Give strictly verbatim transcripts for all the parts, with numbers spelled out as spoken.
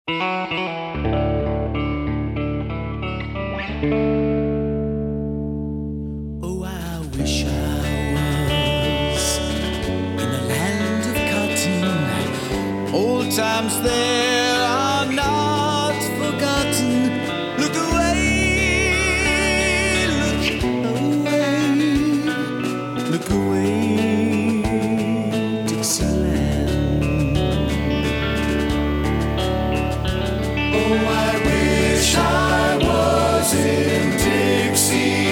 Oh, I wish I was in a land of cotton. Old times there are not forgotten. Look away, look away, look away, Dixieland. Oh, I wish I was in Dixie.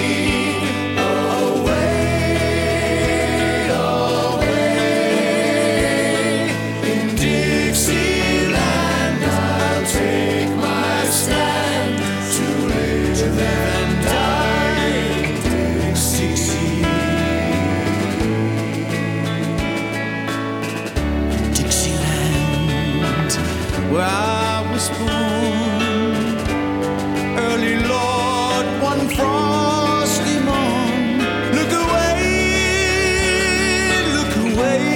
Where I was born, early Lord, one frosty morn. Look away, look away,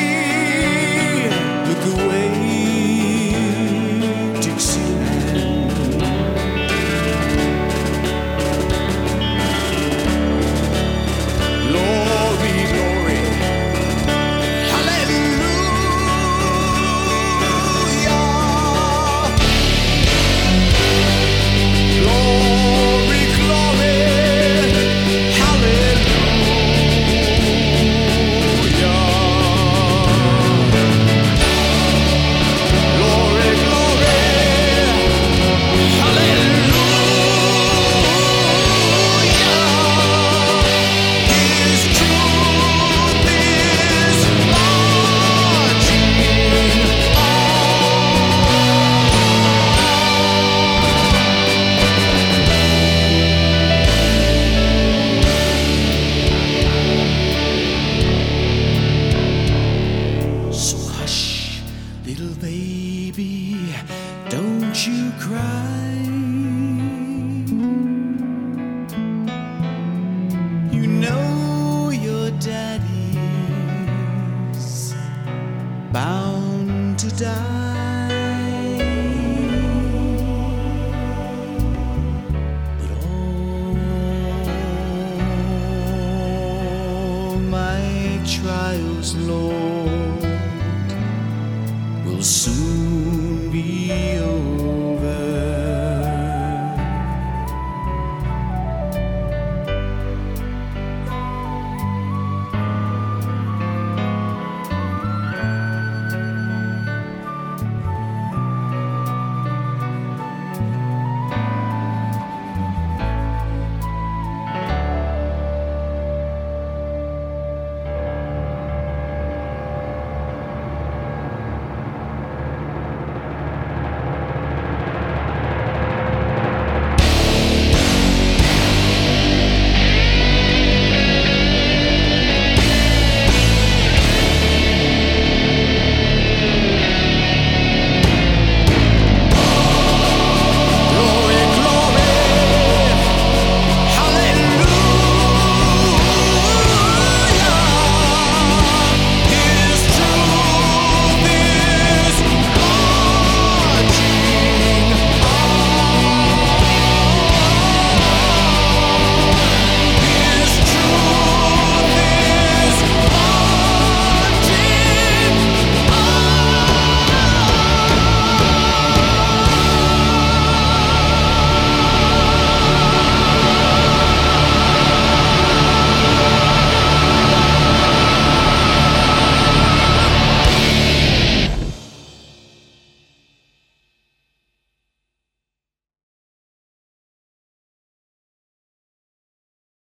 look away, Dixieland. Glory, glory, hallelujah. Little baby, don't you cry. You know your daddy's bound to die. But all my trials, Lord, will soon